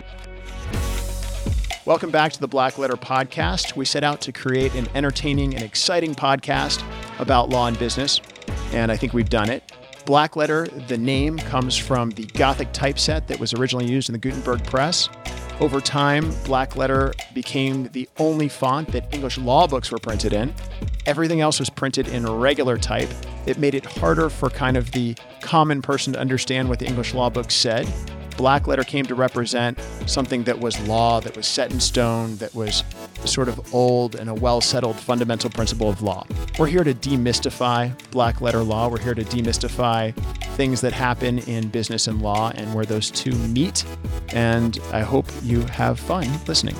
Welcome back to the Black Letter Podcast. We set out to create an entertaining and exciting podcast about law and business, and I think we've done it. Black Letter, the name, comes from the Gothic typeset that was originally used in the Gutenberg press. Over time, Black Letter became the only font that English law books were printed in. Everything else was printed in regular type. It made it harder for kind of the common person to understand what the English law book said. Black Letter came to represent something that was law, that was set in stone, that was the sort of old and a well-settled fundamental principle of law. We're here to demystify Black Letter law. We're here to demystify things that happen in business and law and where those two meet. And I hope you have fun listening.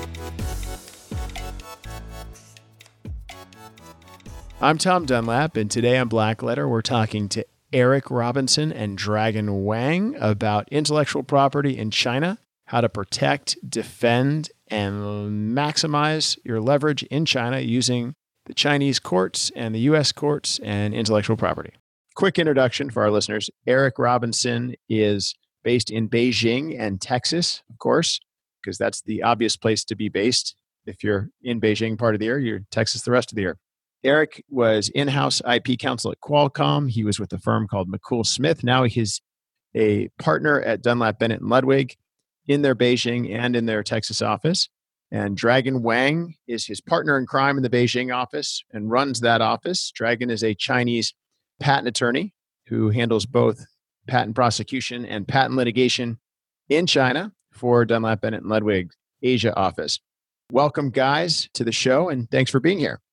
I'm Tom Dunlap, and today on Black Letter, we're talking to Eric Robinson and Dragan Wang about intellectual property in China, how to protect, defend, and maximize your leverage in China using the Chinese courts and the U.S. courts and intellectual property. Quick introduction for our listeners. Eric Robinson is based in Beijing and Texas, of course, because that's the obvious place to be based. If you're in Beijing part of the year, you're in Texas the rest of the year. Eric was in-house IP counsel at Qualcomm. He was with a firm called McCool Smith. Now he's a partner at Dunlap Bennett and Ludwig in their Beijing and in their Texas office. And Dragan Wang is his partner in crime in the Beijing office and runs that office. Dragan is a Chinese patent attorney who handles both patent prosecution and patent litigation in China for Dunlap Bennett and Ludwig Asia office. Welcome, guys, to the show, and thanks for being here.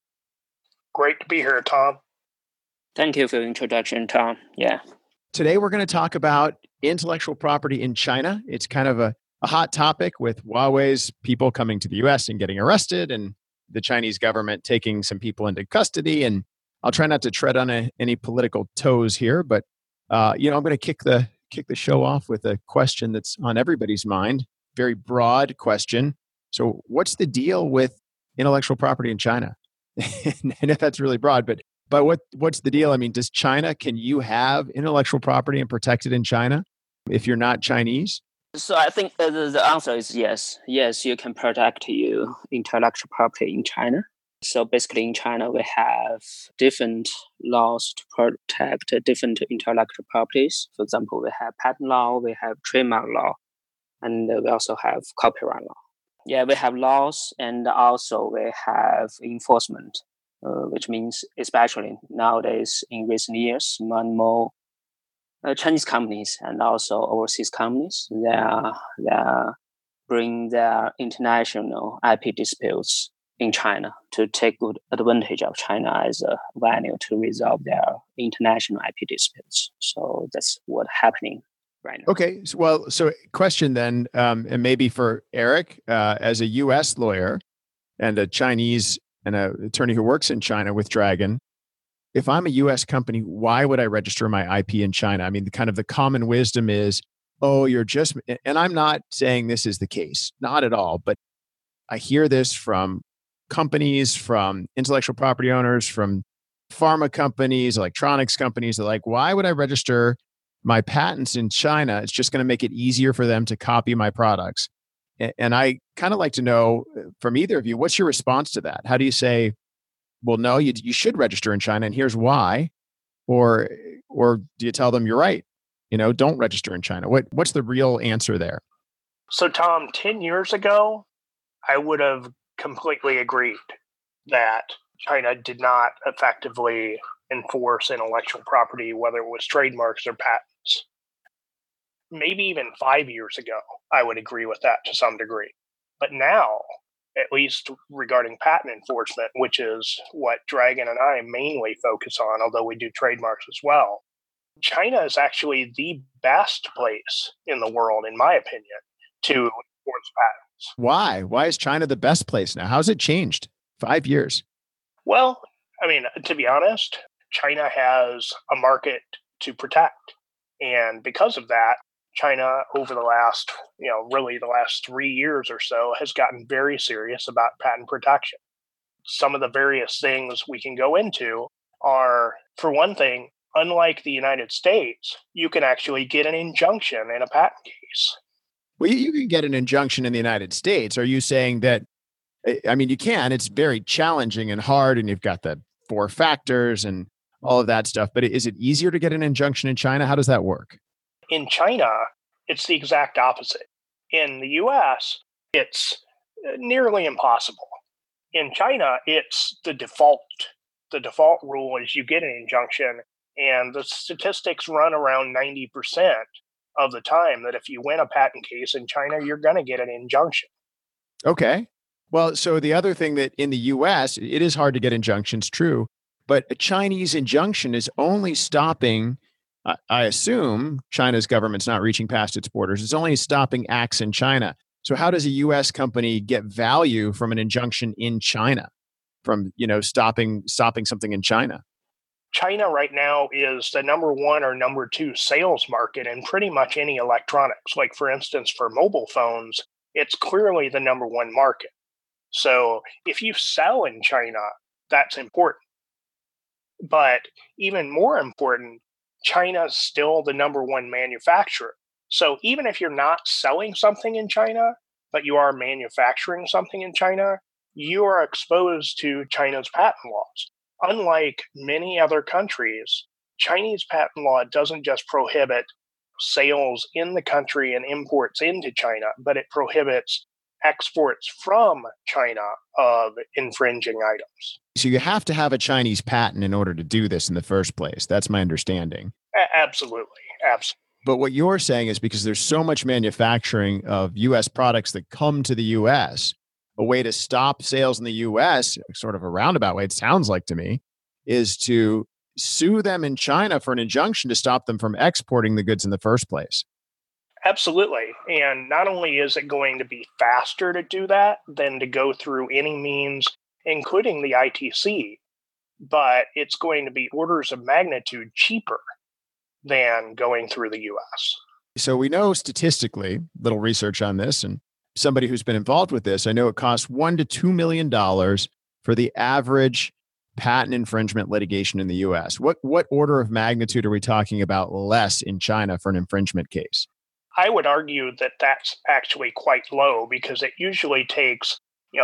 Great to be here, Tom. Thank you for the introduction, Tom. Yeah. Today, we're going to talk about intellectual property in China. It's kind of a hot topic with Huawei's people coming to the U.S. and getting arrested and the Chinese government taking some people into custody. And I'll try not to tread on any political toes here, but I'm going to kick the show off with a question that's on everybody's mind. Very broad question. So what's the deal with intellectual property in China? And if that's really broad, but what's the deal? I mean, can you have intellectual property and protect it in China if you're not Chinese? So I think the answer is yes. Yes, you can protect your intellectual property in China. So basically in China, we have different laws to protect different intellectual properties. For example, we have patent law, we have trademark law, and we also have copyright law. Yeah, we have laws, and also we have enforcement, which means especially nowadays in recent years, more and more Chinese companies and also overseas companies, they are bring their international IP disputes in China to take good advantage of China as a venue to resolve their international IP disputes. So that's what's happening right now. Okay. So question then, and maybe for Eric, as a U.S. lawyer and a Chinese and an attorney who works in China with Dragan, if I'm a U.S. company, why would I register my IP in China? I mean, the common wisdom is, and I'm not saying this is the case, not at all, but I hear this from companies, from intellectual property owners, from pharma companies, electronics companies. They're like, why would I register my patents in China? It's just going to make it easier for them to copy my products. And I kind of like to know from either of you, what's your response to that? How do you say, well, no, you should register in China and here's why? Or do you tell them you're right? Don't register in China. What's the real answer there? So, Tom, 10 years ago, I would have completely agreed that China did not effectively enforce intellectual property, whether it was trademarks or patents. Maybe even 5 years ago, I would agree with that to some degree. But now, at least regarding patent enforcement, which is what Dragan and I mainly focus on, although we do trademarks as well, China is actually the best place in the world, in my opinion, to enforce patents. Why? Why is China the best place now? How's it changed? 5 years. Well, I mean, to be honest, China has a market to protect. And because of that, China over the last 3 years or so has gotten very serious about patent protection. Some of the various things we can go into are, for one thing, unlike the United States, you can actually get an injunction in a patent case. Well, you can get an injunction in the United States. Are you saying that, I mean, you can, it's very challenging and hard, and you've got the four factors and all of that stuff, but is it easier to get an injunction in China? How does that work? In China, it's the exact opposite. In the US, it's nearly impossible. In China, it's the default. The default rule is you get an injunction, and the statistics run around 90% of the time that if you win a patent case in China, you're going to get an injunction. Okay. Well, so the other thing that in the US, it is hard to get injunctions, true, but a Chinese injunction is only stopping, I assume China's government's not reaching past its borders. It's only stopping acts in China. So how does a US company get value from an injunction in China, from, stopping something in China? China right now is the number one or number two sales market in pretty much any electronics. Like, for instance, for mobile phones, it's clearly the number one market. So if you sell in China, that's important. But even more important, China's still the number one manufacturer. So even if you're not selling something in China, but you are manufacturing something in China, you are exposed to China's patent laws. Unlike many other countries, Chinese patent law doesn't just prohibit sales in the country and imports into China, but it prohibits exports from China of infringing items. So you have to have a Chinese patent in order to do this in the first place. That's my understanding. Absolutely. But what you're saying is because there's so much manufacturing of U.S. products that come to the U.S., a way to stop sales in the U.S., sort of a roundabout way, it sounds like to me, is to sue them in China for an injunction to stop them from exporting the goods in the first place. Absolutely. And not only is it going to be faster to do that than to go through any means, including the ITC, but it's going to be orders of magnitude cheaper than going through the US. So we know statistically, little research on this, and somebody who's been involved with this, I know it costs $1 to $2 million for the average patent infringement litigation in the US. What order of magnitude are we talking about less in China for an infringement case? I would argue that that's actually quite low because it usually takes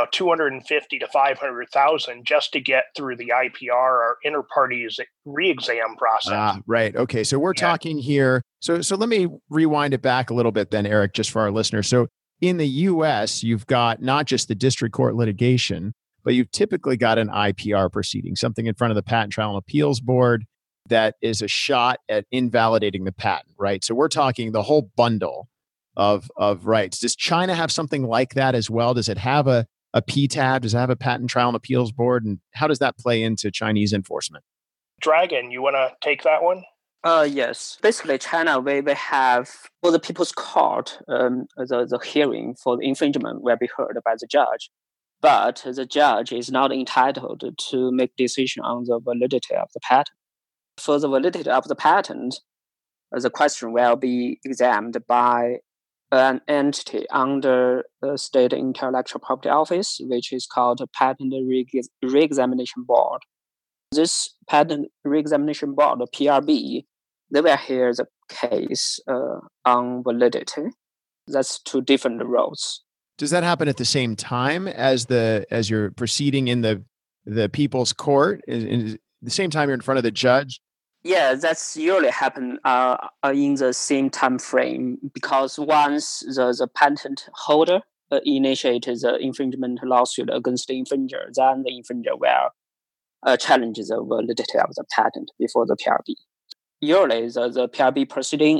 250 to 500,000 just to get through the IPR or inter-parties re-exam process. Right. Okay. So we're talking here. So let me rewind it back a little bit then, Eric, just for our listeners. So in the US, you've got not just the district court litigation, but you've typically got an IPR proceeding, something in front of the Patent Trial and Appeals Board that is a shot at invalidating the patent, right? So we're talking the whole bundle of rights. Does China have something like that as well? Does it have a PTAB? Does it have a Patent Trial and Appeals Board? And how does that play into Chinese enforcement? Dragon, you want to take that one? Yes. Basically, China, we have, for the People's Court, the hearing for the infringement will be heard by the judge. But the judge is not entitled to make decision on the validity of the patent. For the validity of the patent, the question will be examined by an entity under the State Intellectual Property Office, which is called Patent Re-examination Board. This Patent Re-examination Board, the PRB, they will hear the case on validity. That's two different roles. Does that happen at the same time as you're proceeding in the People's Court? In the same time you're in front of the judge? Yeah, that's usually happen in the same time frame because once the patent holder initiates the infringement lawsuit against the infringer, then the infringer will challenge the validity of the patent before the PRB. Usually, the PRB proceeding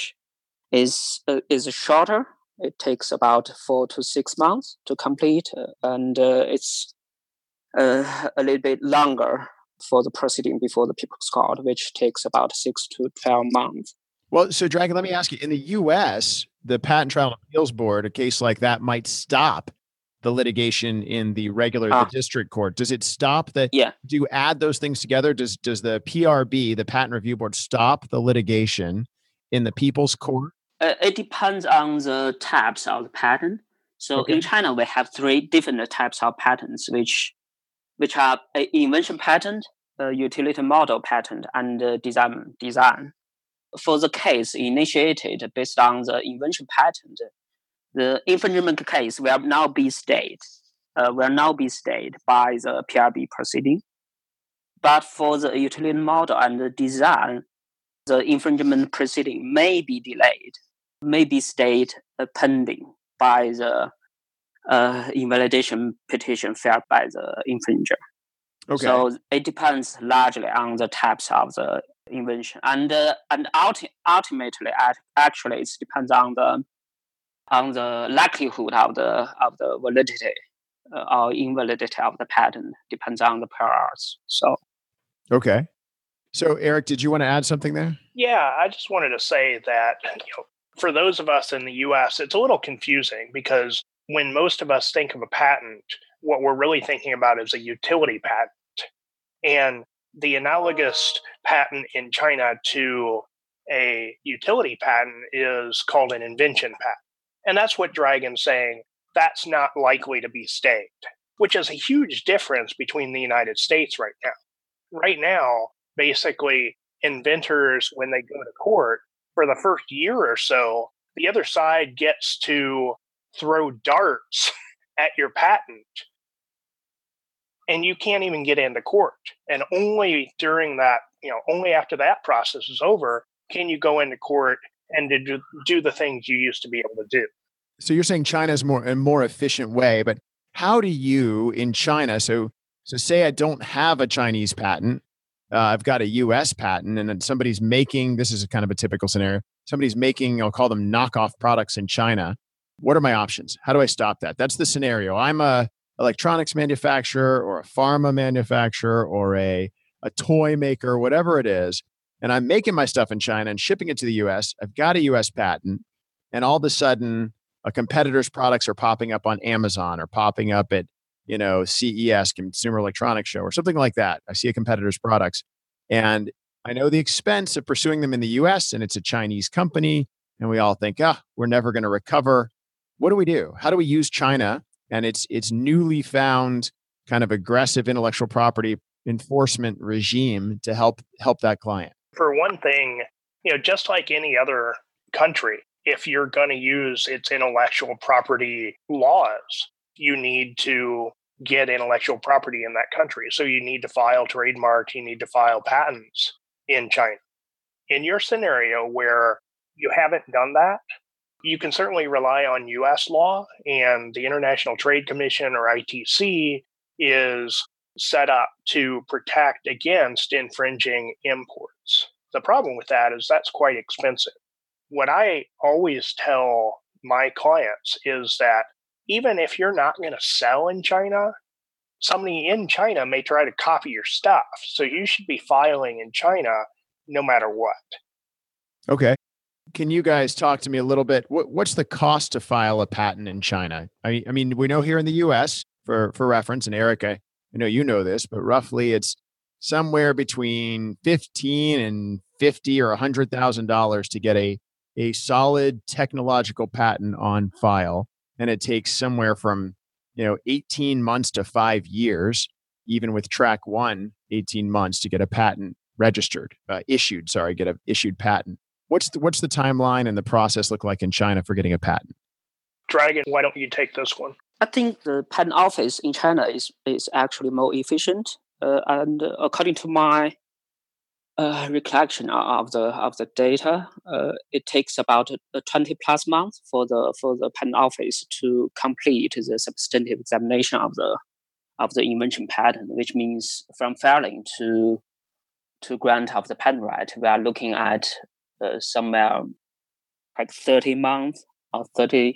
is shorter. It takes about 4 to 6 months to complete, and it's a little bit longer for the proceeding before the People's Court, which takes about 6 to 12 months. Well, so Dragon, let me ask you, in the U.S., the Patent Trial and Appeals Board, a case like that might stop the litigation in the district court. Does it stop the? Yeah. Do you add those things together? Does the PRB, the Patent Review Board, stop the litigation in the People's Court? It depends on the types of the patent. So in China, we have 3 different types of patents, which are invention patent, utility model patent, and design. For the case initiated based on the invention patent, The infringement case will now be stayed by the PRB proceeding. But for the utility model and the design, the infringement proceeding may be delayed, may be stayed pending by the invalidation petition filed by the infringer. Okay. So it depends largely on the types of the invention, and ultimately, actually, it depends on the likelihood of the validity or invalidity of the patent. Depends on the priors. So Okay. So Eric, did you want to add something there? Yeah, I just wanted to say that for those of us in the U.S., it's a little confusing because when most of us think of a patent, what we're really thinking about is a utility patent. And the analogous patent in China to a utility patent is called an invention patent. And that's what Dragon's saying. That's not likely to be stayed, which is a huge difference between the United States right now. Right now, basically, inventors, when they go to court, for the first year or so, the other side gets to throw darts at your patent, and you can't even get into court. And only during that, only after that process is over, can you go into court and do the things you used to be able to do. So you're saying China's a more efficient way, but how do you in China? So say I don't have a Chinese patent. I've got a U.S. patent, and then somebody's making, this is kind of a typical scenario, somebody's making, I'll call them knockoff products in China. What are my options? How do I stop that? That's the scenario. I'm a electronics manufacturer or a pharma manufacturer or a toy maker, whatever it is, and I'm making my stuff in China and shipping it to the U.S. I've got a U.S. patent, and all of a sudden, a competitor's products are popping up on Amazon or popping up at CES, Consumer Electronics Show, or something like that. I see a competitor's products, and I know the expense of pursuing them in the U.S., and it's a Chinese company, and we all think, we're never going to recover. What do we do? How do we use China and its newly found kind of aggressive intellectual property enforcement regime to help that client? For one thing, just like any other country, if you're going to use its intellectual property laws, you need to get intellectual property in that country. So you need to file trademarks, you need to file patents in China. In your scenario where you haven't done that, you can certainly rely on U.S. law, and the International Trade Commission, or ITC, is set up to protect against infringing imports. The problem with that is that's quite expensive. What I always tell my clients is that even if you're not going to sell in China, somebody in China may try to copy your stuff. So you should be filing in China no matter what. Okay. Can you guys talk to me a little bit? What's the cost to file a patent in China? I mean, we know here in the U.S., for reference, and Eric, I know you know this, but roughly it's somewhere between $15,000 and $50,000 or $100,000 to get a solid technological patent on file. And it takes somewhere from 18 months to 5 years, even with track 1, 18 months to get a patent registered, get an issued patent. What's the timeline and the process look like in China for getting a patent? Dragon, why don't you take this one? I think the patent office in China is actually more efficient, and according to my recollection of the data, it takes about 20 plus months for the patent office to complete the substantive examination of the invention patent, which means from filing to grant of the patent right, we are looking at somewhere like 30 months or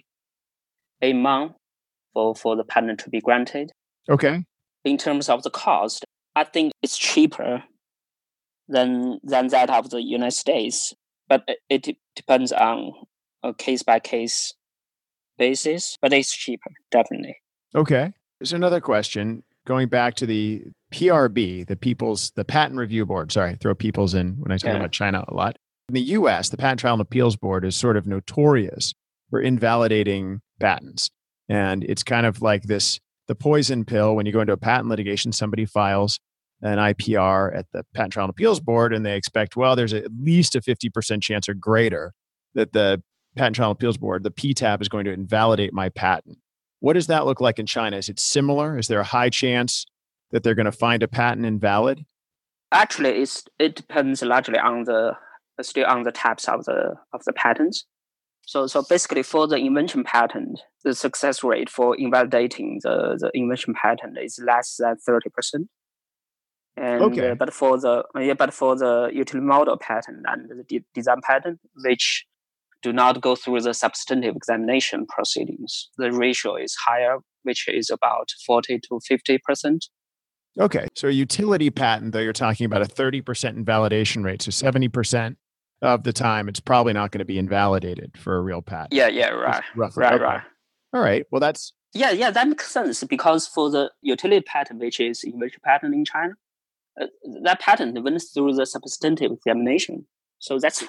38 months for the patent to be granted. Okay. In terms of the cost, I think it's cheaper than that of the United States, but it depends on a case-by-case basis, but it's cheaper, definitely. Okay. There's another question going back to the PRB, the Patent Review Board. Sorry, I throw peoples in when I talk about China a lot. In the U.S., the Patent Trial and Appeals Board is sort of notorious for invalidating patents. And it's kind of like the poison pill. When you go into a patent litigation, somebody files an IPR at the Patent Trial and Appeals Board, and they expect, there's at least a 50% chance or greater that the Patent Trial and Appeals Board, the PTAB is going to invalidate my patent. What does that look like in China? Is it similar? Is there a high chance that they're going to find a patent invalid? Actually, it depends largely on the types of the patents. So basically, for the invention patent, the success rate for invalidating the invention patent is less than 30%. And Okay. But for the utility model patent and the design patent, which do not go through the substantive examination proceedings, the ratio is higher, which is about 40 to 50%. Okay. So a utility patent, though, you're talking about a 30% invalidation rate. So 70% of the time, it's probably not going to be invalidated for a real patent. Yeah, right. Roughly. Right, Okay. right. All right. Well, that's... Yeah, that makes sense because for the utility patent, which is invention patent in China, that patent went through the substantive examination. So that's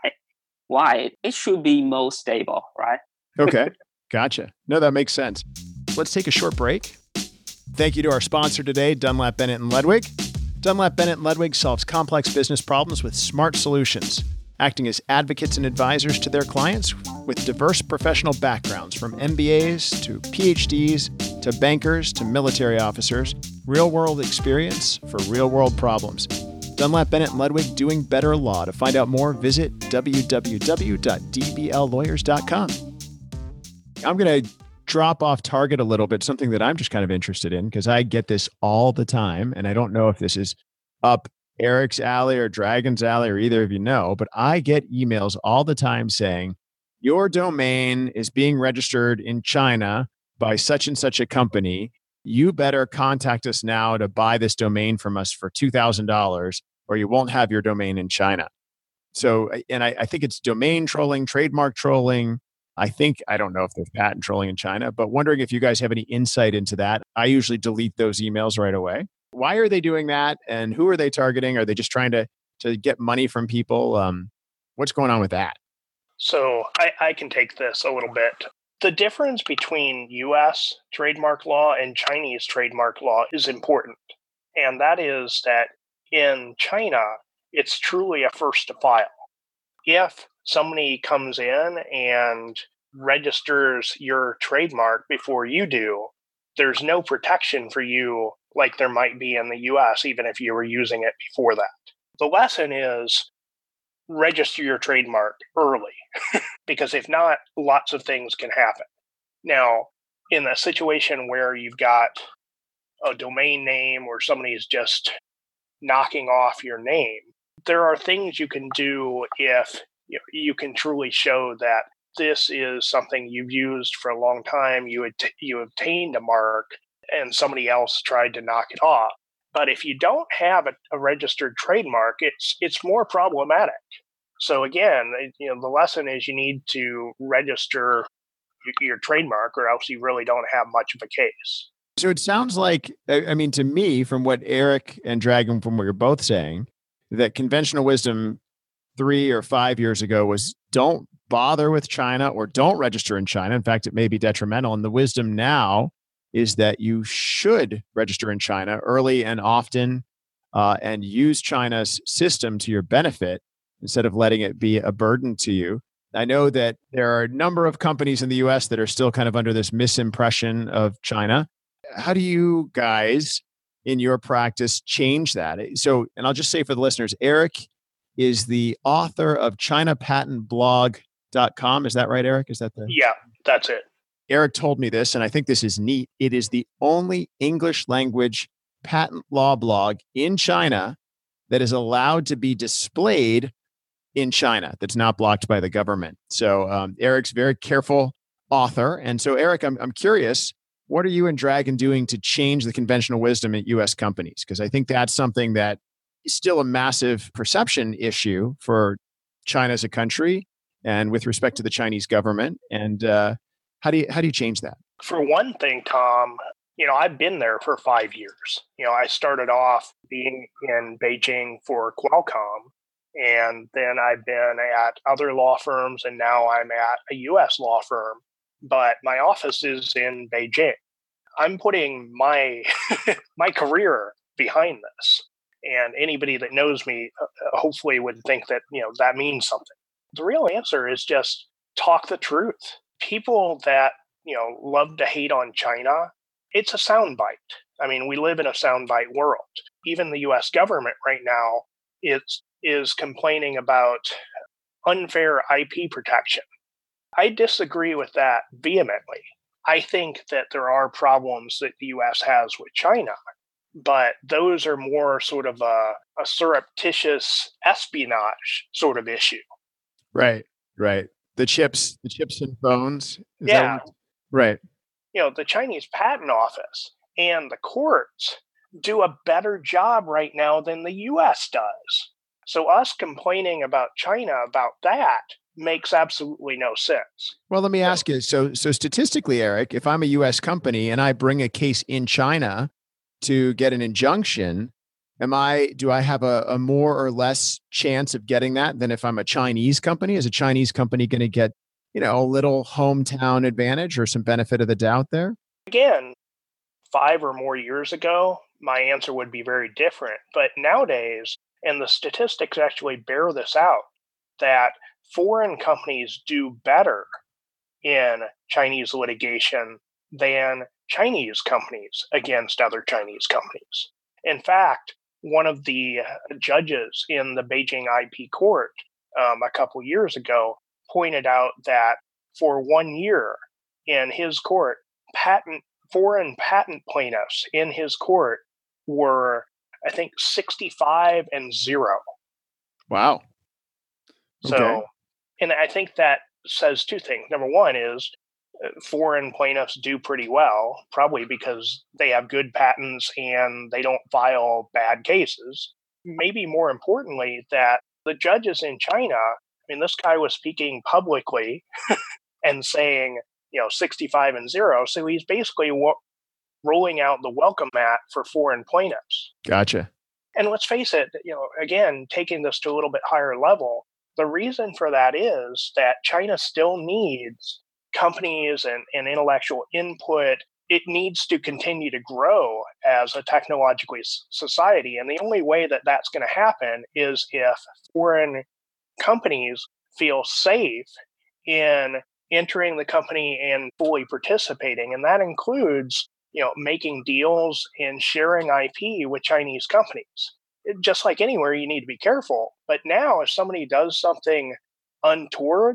why it should be more stable, right? Okay. Gotcha. No, that makes sense. Let's take a short break. Thank you to our sponsor today, Dunlap Bennett & Ludwig. Dunlap Bennett & Ludwig solves complex business problems with smart solutions, acting as advocates and advisors to their clients with diverse professional backgrounds from MBAs to PhDs to bankers to military officers, real-world experience for real-world problems. Dunlap Bennett & Ludwig, doing better law. To find out more, visit www.dbllawyers.com. I'm going to drop off target a little bit, something that I'm just kind of interested in because I get this all the time. And I don't know if this is up Eric's alley or Dragon's alley or either of you know, but I get emails all the time saying, your domain is being registered in China by such and such a company. You better contact us now to buy this domain from us for $2,000 or you won't have your domain in China. So, and I think it's domain trolling, trademark trolling. I don't know if there's patent trolling in China, but wondering if you guys have any insight into that. I usually delete those emails right away. Why are they doing that? And who are they targeting? Are they just trying to get money from people? What's going on with that? So I can take this a little bit. The difference between U.S. trademark law and Chinese trademark law is important. And that is that in China, it's truly a first to file. If somebody comes in and registers your trademark before you do, there's no protection for you like there might be in the US, even if you were using it before that. The lesson is register your trademark early, because if not, lots of things can happen. Now, in a situation where you've got a domain name or somebody's just knocking off your name, there are things you can do if you can truly show that this is something you've used for a long time, you obtained a mark, and somebody else tried to knock it off. But if you don't have a registered trademark, it's more problematic. So again, the lesson is you need to register your trademark, or else you really don't have much of a case. So it sounds like, I mean, to me, from what Eric and Dragon, from what you're both saying, that conventional wisdom 3 or 5 years ago was don't bother with China or don't register in China. In fact, it may be detrimental. And the wisdom now is that you should register in China early and often and use China's system to your benefit instead of letting it be a burden to you. I know that there are a number of companies in the US that are still kind of under this misimpression of China. How do you guys in your practice change that? So, and I'll just say for the listeners, Eric is the author of ChinaPatentBlog.com. Is that right, Eric? Is that the... Yeah, that's it. Eric told me this, and I think this is neat. It is the only English language patent law blog in China that is allowed to be displayed in China, that's not blocked by the government. So Eric's a very careful author. And so, Eric, I'm curious, what are you and Dragon doing to change the conventional wisdom at U.S. companies? Because I think that's something that is still a massive perception issue for China as a country and with respect to the Chinese government. And how do you change that? For one thing, Tom, I've been there for 5 years. I started off being in Beijing for Qualcomm, and then I've been at other law firms, and now I'm at a U.S. law firm. But my office is in Beijing. I'm putting my my career behind this, and anybody that knows me hopefully would think that that means something. The real answer is just talk the truth. People that, love to hate on China, it's a soundbite. I mean, we live in a soundbite world. Even the US government right now is complaining about unfair IP protection. I disagree with that vehemently. I think that there are problems that the US has with China, but those are more sort of a surreptitious espionage sort of issue. Right. The chips and phones. Yeah. Right. The Chinese Patent Office and the courts do a better job right now than the US does. So us complaining about China about that makes absolutely no sense. Well, let me ask you. So statistically, Eric, if I'm a US company and I bring a case in China to get an injunction, do I have a more or less chance of getting that than if I'm a Chinese company? Is a Chinese company going to get, a little hometown advantage or some benefit of the doubt there? Again, 5 or more years ago, my answer would be very different. But nowadays, and the statistics actually bear this out, that foreign companies do better in Chinese litigation than Chinese companies against other Chinese companies. In fact, one of the judges in the Beijing IP court a couple years ago pointed out that for 1 year in his court, foreign patent plaintiffs in his court were, I think, 65 and 0. Wow. So, okay. And I think that says two things. Number one is foreign plaintiffs do pretty well, probably because they have good patents and they don't file bad cases. Maybe more importantly, that the judges in China, this guy was speaking publicly and saying, 65 and 0. So he's basically rolling out the welcome mat for foreign plaintiffs. Gotcha. And let's face it, again, taking this to a little bit higher level, the reason for that is that China still needs companies and intellectual input. It needs to continue to grow as a technological society. And the only way that that's going to happen is if foreign companies feel safe in entering the company and fully participating. And that includes, making deals and sharing IP with Chinese companies. Just like anywhere, you need to be careful. But now if somebody does something untoward,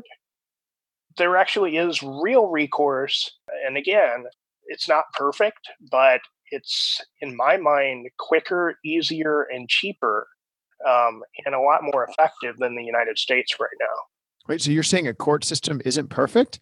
there actually is real recourse. And again, it's not perfect, but it's, in my mind, quicker, easier, and cheaper, and a lot more effective than the United States right now. Wait, so you're saying a court system isn't perfect?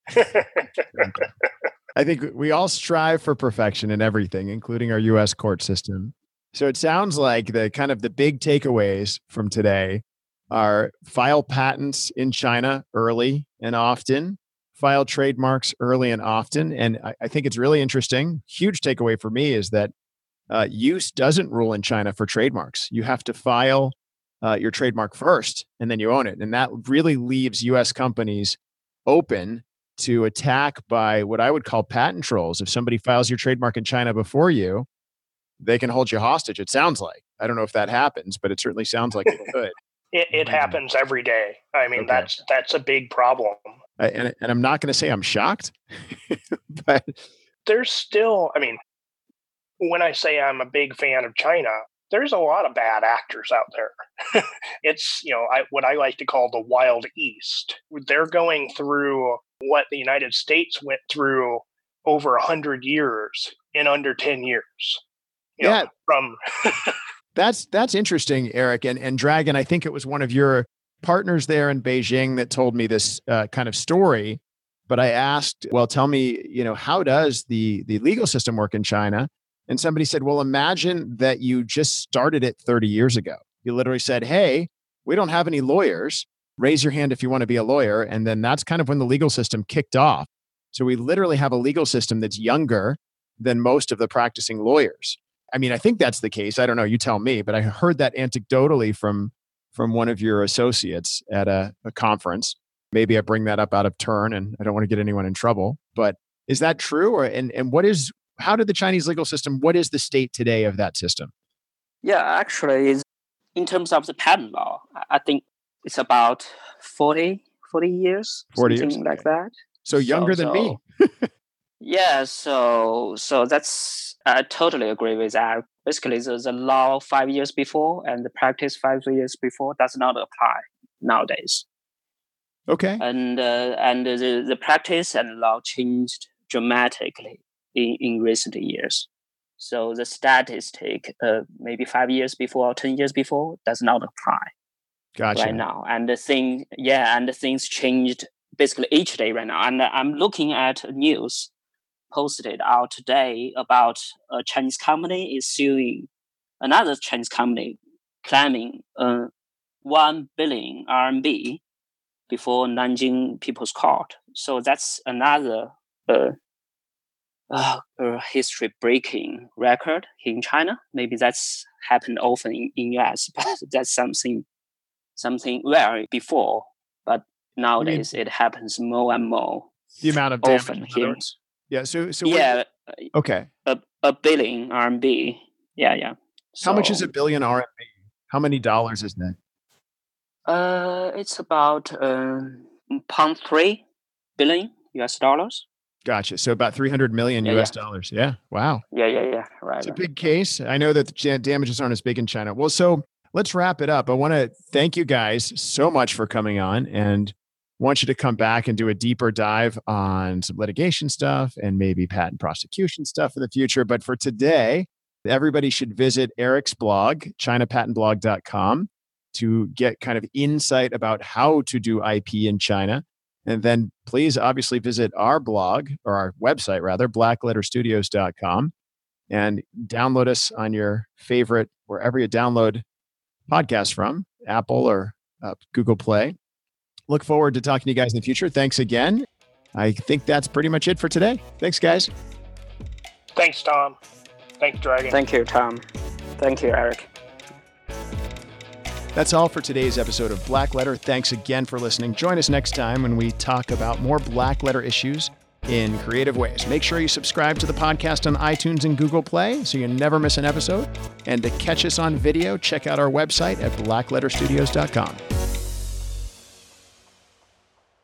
I think we all strive for perfection in everything, including our US court system. So it sounds like the big takeaways from today are file patents in China early and often, file trademarks early and often. And I think it's really interesting. Huge takeaway for me is that use doesn't rule in China for trademarks. You have to file your trademark first, and then you own it. And that really leaves US companies open to attack by what I would call patent trolls. If somebody files your trademark in China before you, they can hold you hostage, it sounds like. I don't know if that happens, but it certainly sounds like it could. It happens every day. Okay. That's a big problem. And I'm not going to say I'm shocked, but there's still, when I say I'm a big fan of China, there's a lot of bad actors out there. It's, what I like to call the Wild East. They're going through what the United States went through over 100 years in under 10 years. That's interesting, Eric. And Dragon, I think it was one of your partners there in Beijing that told me this kind of story. But I asked, well, tell me, how does the legal system work in China? And somebody said, well, imagine that you just started it 30 years ago. You literally said, hey, we don't have any lawyers. Raise your hand if you want to be a lawyer. And then that's kind of when the legal system kicked off. So we literally have a legal system that's younger than most of the practicing lawyers. I think that's the case. I don't know. You tell me. But I heard that anecdotally from one of your associates at a conference. Maybe I bring that up out of turn and I don't want to get anyone in trouble. But is that true? How did the Chinese legal system, what is the state today of that system? Yeah, actually, in terms of the patent law, I think it's about 40 40 years, 40 something years, like that. So younger than me. Yeah, so that's I totally agree with that. Basically, the law 5 years before and the practice 5 years before does not apply nowadays. Okay. And the practice and law changed dramatically in recent years. So the statistic, maybe 5 years before or 10 years before, does not apply. Gotcha. Right now, and the things changed basically each day right now. And I'm looking at news posted out today about a Chinese company is suing another Chinese company, claiming 1 billion RMB before Nanjing People's Court. So that's another history-breaking record here in China. Maybe that's happened often in US, but that's something rare before. But nowadays it happens more and more. The amount of damage often here. Yeah. So yeah. Okay. A billion RMB. Yeah. So, how much is a billion RMB? How many dollars is that? It's about $0.3 billion US dollars. Gotcha. So about 300 million US dollars. Yeah. Wow. Yeah. Right. It's a big case. I know that the damages aren't as big in China. Well, so let's wrap it up. I want to thank you guys so much for coming on, and want you to come back and do a deeper dive on some litigation stuff and maybe patent prosecution stuff in the future. But for today, everybody should visit Eric's blog, ChinaPatentBlog.com, to get kind of insight about how to do IP in China. And then please obviously visit our blog, or our website rather, blackletterstudios.com, and download us on your favorite, wherever you download podcasts from, Apple or Google Play. Look forward to talking to you guys in the future. Thanks again. I think that's pretty much it for today. Thanks, guys. Thanks, Tom. Thanks, Dragon. Thank you, Tom. Thank you, Eric. That's all for today's episode of Black Letter. Thanks again for listening. Join us next time when we talk about more Black Letter issues in creative ways. Make sure you subscribe to the podcast on iTunes and Google Play so you never miss an episode. And to catch us on video, check out our website at blackletterstudios.com.